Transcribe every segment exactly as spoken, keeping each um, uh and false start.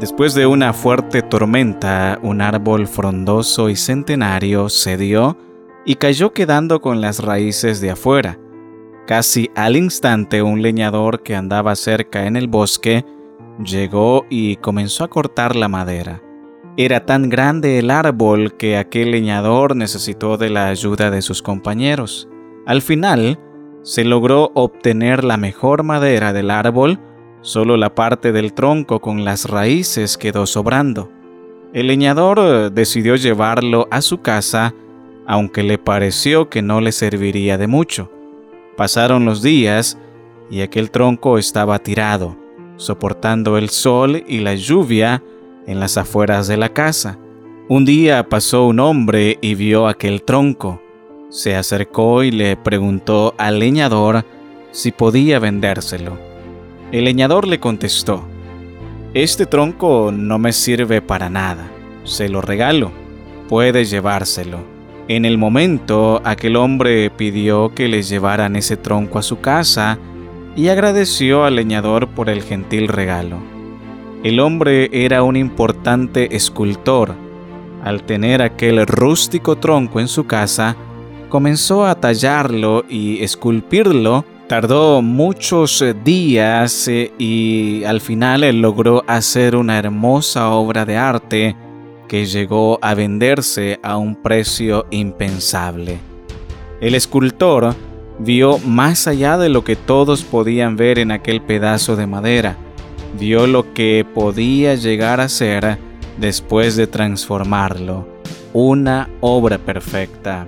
Después de una fuerte tormenta, un árbol frondoso y centenario cedió y cayó quedando con las raíces de afuera. Casi al instante, un leñador que andaba cerca en el bosque llegó y comenzó a cortar la madera. Era tan grande el árbol que aquel leñador necesitó de la ayuda de sus compañeros. Al final, se logró obtener la mejor madera del árbol. Solo la parte del tronco con las raíces quedó sobrando. El leñador decidió llevarlo a su casa, aunque le pareció que no le serviría de mucho. Pasaron los días y aquel tronco estaba tirado, soportando el sol y la lluvia en las afueras de la casa. Un día pasó un hombre y vio aquel tronco. Se acercó y le preguntó al leñador si podía vendérselo. El leñador le contestó: «Este tronco no me sirve para nada. Se lo regalo. Puede llevárselo». En el momento, aquel hombre pidió que le llevaran ese tronco a su casa y agradeció al leñador por el gentil regalo. El hombre era un importante escultor. Al tener aquel rústico tronco en su casa, comenzó a tallarlo y esculpirlo. Tardó muchos días y al final él logró hacer una hermosa obra de arte que llegó a venderse a un precio impensable. El escultor vio más allá de lo que todos podían ver en aquel pedazo de madera. Vio lo que podía llegar a ser después de transformarlo. Una obra perfecta.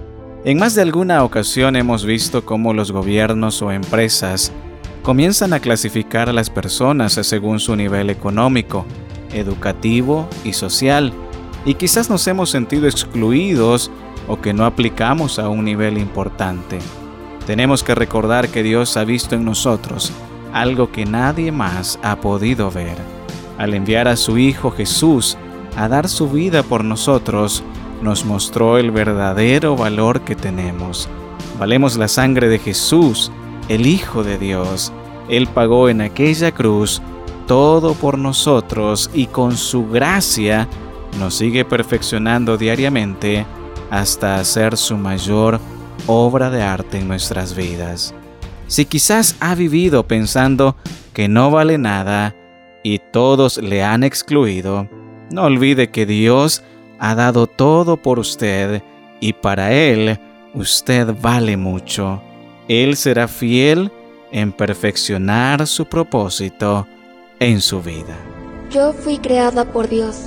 En más de alguna ocasión hemos visto cómo los gobiernos o empresas comienzan a clasificar a las personas según su nivel económico, educativo y social, y quizás nos hemos sentido excluidos o que no aplicamos a un nivel importante. Tenemos que recordar que Dios ha visto en nosotros algo que nadie más ha podido ver. Al enviar a su Hijo Jesús a dar su vida por nosotros, nos mostró el verdadero valor que tenemos. Valemos la sangre de Jesús, el Hijo de Dios. Él pagó en aquella cruz todo por nosotros y con su gracia nos sigue perfeccionando diariamente hasta hacer su mayor obra de arte en nuestras vidas. Si quizás ha vivido pensando que no vale nada y todos le han excluido, no olvide que Dios ha dado todo por usted y para Él usted vale mucho. Él será fiel en perfeccionar su propósito en su vida. Yo fui creada por Dios.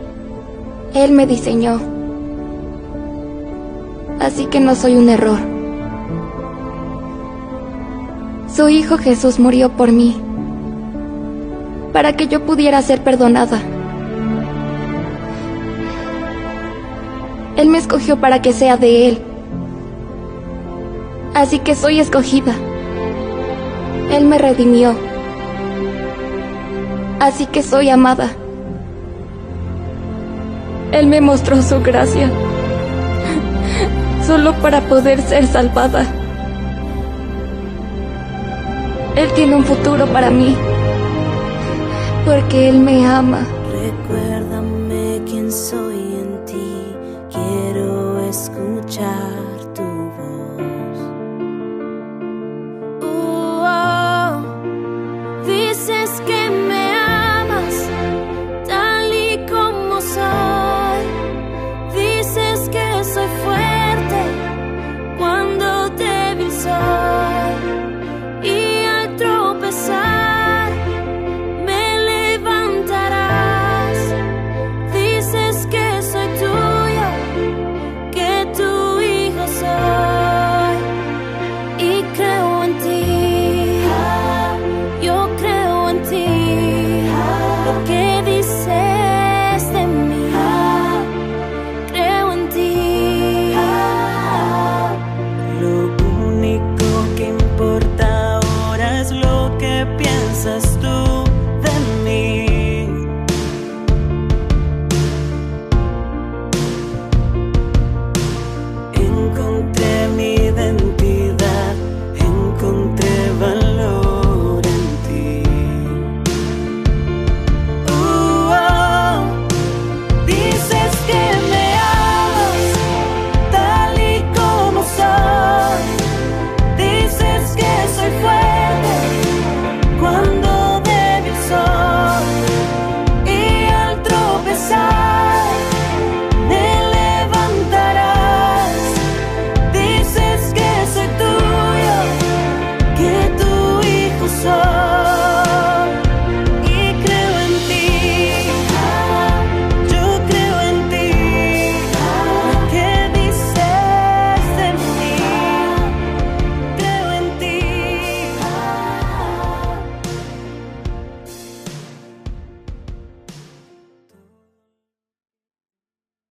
Él me diseñó. Así que no soy un error. Su Hijo Jesús murió por mí, para que yo pudiera ser perdonada. Él me escogió para que sea de Él. Así que soy escogida. Él me redimió. Así que soy amada. Él me mostró su gracia, solo para poder ser salvada. Él tiene un futuro para mí, porque Él me ama. Recuérdame quién soy en ti, quiero escuchar